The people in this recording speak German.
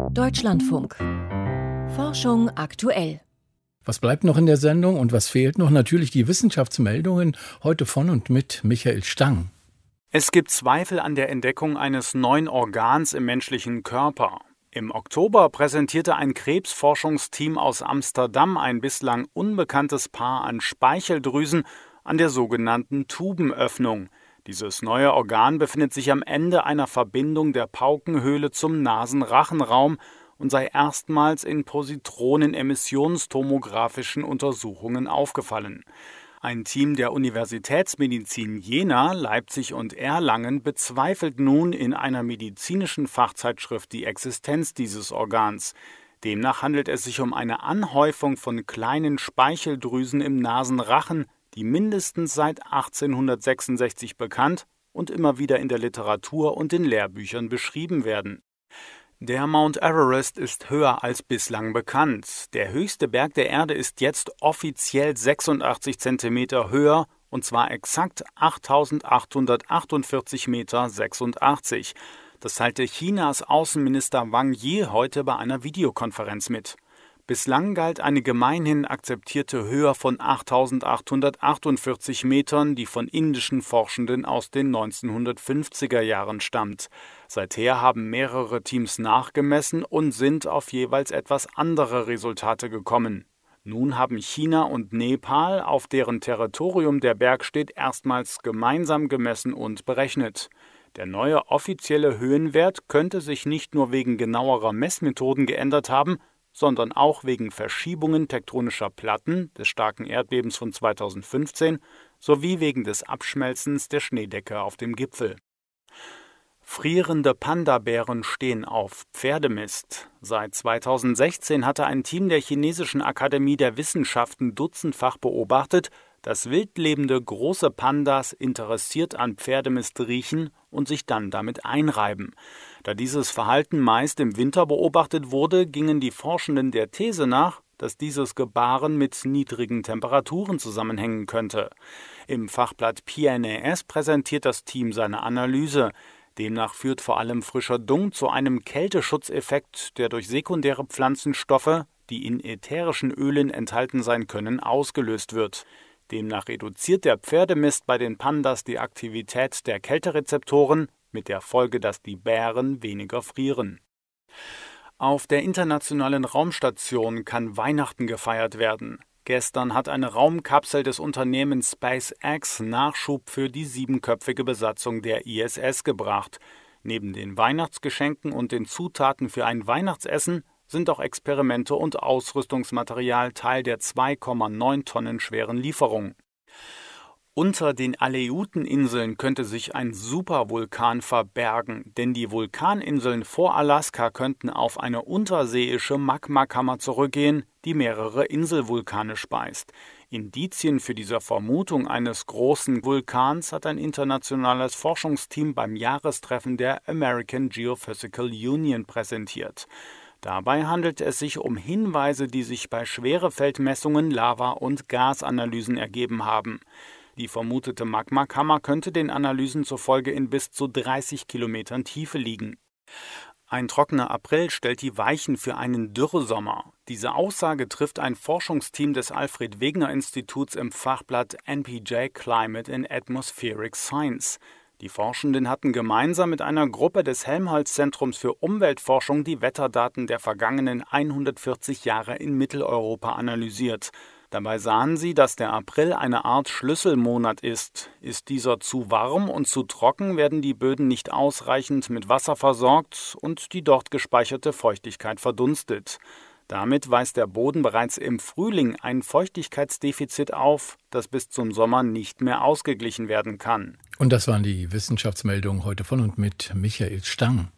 Deutschlandfunk. Forschung aktuell. Was bleibt noch in der Sendung und was fehlt noch? Natürlich die Wissenschaftsmeldungen, heute von und mit Michael Stang. Es gibt Zweifel an der Entdeckung eines neuen Organs im menschlichen Körper. Im Oktober präsentierte ein Krebsforschungsteam aus Amsterdam ein bislang unbekanntes Paar an Speicheldrüsen an der sogenannten Tubenöffnung. Dieses neue Organ befindet sich am Ende einer Verbindung der Paukenhöhle zum Nasenrachenraum und sei erstmals in positronenemissionstomographischen Untersuchungen aufgefallen. Ein Team der Universitätsmedizin Jena, Leipzig und Erlangen bezweifelt nun in einer medizinischen Fachzeitschrift die Existenz dieses Organs. Demnach handelt es sich um eine Anhäufung von kleinen Speicheldrüsen im Nasenrachen, die mindestens seit 1866 bekannt und immer wieder in der Literatur und in Lehrbüchern beschrieben werden. Der Mount Everest ist höher als bislang bekannt. Der höchste Berg der Erde ist jetzt offiziell 86 Zentimeter höher, und zwar exakt 8.848,86 Meter. Das teilte Chinas Außenminister Wang Yi heute bei einer Videokonferenz mit. Bislang galt eine gemeinhin akzeptierte Höhe von 8.848 Metern, die von indischen Forschenden aus den 1950er Jahren stammt. Seither haben mehrere Teams nachgemessen und sind auf jeweils etwas andere Resultate gekommen. Nun haben China und Nepal, auf deren Territorium der Berg steht, erstmals gemeinsam gemessen und berechnet. Der neue offizielle Höhenwert könnte sich nicht nur wegen genauerer Messmethoden geändert haben, sondern auch wegen Verschiebungen tektonischer Platten, des starken Erdbebens von 2015 sowie wegen des Abschmelzens der Schneedecke auf dem Gipfel. Frierende Panda-Bären stehen auf Pferdemist. Seit 2016 hatte ein Team der Chinesischen Akademie der Wissenschaften dutzendfach beobachtet, dass wildlebende große Pandas interessiert an Pferdemist riechen und sich dann damit einreiben. Da dieses Verhalten meist im Winter beobachtet wurde, gingen die Forschenden der These nach, dass dieses Gebaren mit niedrigen Temperaturen zusammenhängen könnte. Im Fachblatt PNAS präsentiert das Team seine Analyse. Demnach führt vor allem frischer Dung zu einem Kälteschutzeffekt, der durch sekundäre Pflanzenstoffe, die in ätherischen Ölen enthalten sein können, ausgelöst wird. Demnach reduziert der Pferdemist bei den Pandas die Aktivität der Kälterezeptoren, mit der Folge, dass die Bären weniger frieren. Auf der Internationalen Raumstation kann Weihnachten gefeiert werden. Gestern hat eine Raumkapsel des Unternehmens SpaceX Nachschub für die 7-köpfige Besatzung der ISS gebracht. Neben den Weihnachtsgeschenken und den Zutaten für ein Weihnachtsessen sind auch Experimente und Ausrüstungsmaterial Teil der 2,9 Tonnen schweren Lieferung. Unter den Aleuten-Inseln könnte sich ein Supervulkan verbergen, denn die Vulkaninseln vor Alaska könnten auf eine unterseeische Magmakammer zurückgehen, die mehrere Inselvulkane speist. Indizien für diese Vermutung eines großen Vulkans hat ein internationales Forschungsteam beim Jahrestreffen der American Geophysical Union präsentiert. Dabei handelt es sich um Hinweise, die sich bei Schwerefeldmessungen, Lava- und Gasanalysen ergeben haben. Die vermutete Magmakammer könnte den Analysen zufolge in bis zu 30 Kilometern Tiefe liegen. Ein trockener April stellt die Weichen für einen Dürresommer. Diese Aussage trifft ein Forschungsteam des Alfred-Wegener-Instituts im Fachblatt NPJ Climate and Atmospheric Science. Die Forschenden hatten gemeinsam mit einer Gruppe des Helmholtz-Zentrums für Umweltforschung die Wetterdaten der vergangenen 140 Jahre in Mitteleuropa analysiert. Dabei sahen sie, dass der April eine Art Schlüsselmonat ist. Ist dieser zu warm und zu trocken, werden die Böden nicht ausreichend mit Wasser versorgt und die dort gespeicherte Feuchtigkeit verdunstet. Damit weist der Boden bereits im Frühling ein Feuchtigkeitsdefizit auf, das bis zum Sommer nicht mehr ausgeglichen werden kann. Und das waren die Wissenschaftsmeldungen heute von und mit Michael Stang.